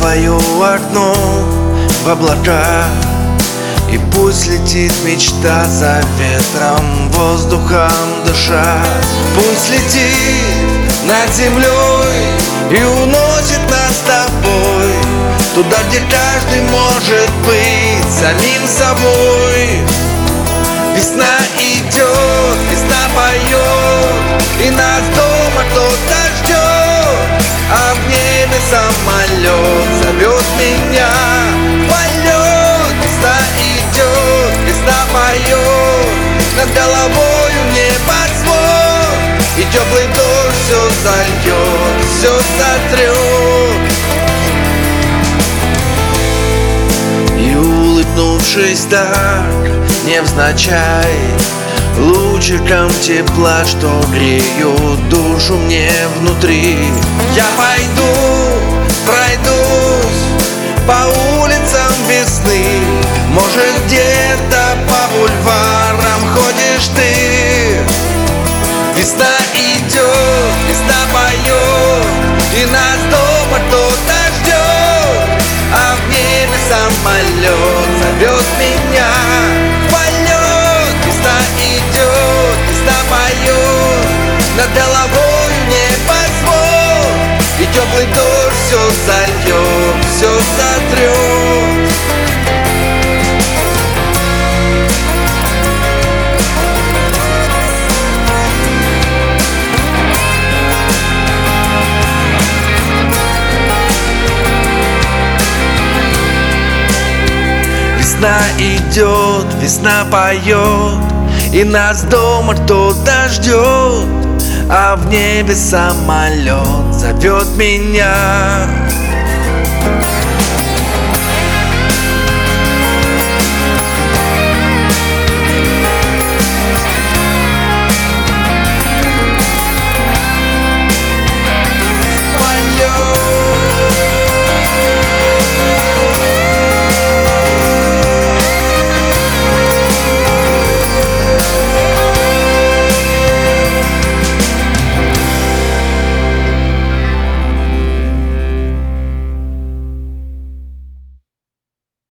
твое окно в облака, и пусть летит мечта за ветром, воздухом дыша. Пусть летит над землей и уносит нас с тобой туда, где каждый может быть самим собой. Весна идет, весна поет, и нас дома кто-то ждет, а в небе самолет зовет меня в полет. Весна идет, весна поет, над головою небосвод, и теплый дождь все зальет, все сотрет. И улыбнувшись так невзначай, лучиком тепла, что греют душу мне внутри, я пойду, пройдусь по улицам весны. Может, где-то по бульварам ходишь ты. Весна идет, весна поет, и нас дома кто-то ждет, а в небе самолет зовет меня в полет. Весна идет, весна поет, над головою небосвод, и теплый дождь все зальет, все сотрет. Весна идет, весна поет, и нас дома кто-то ждет, а в небе самолет зовет меня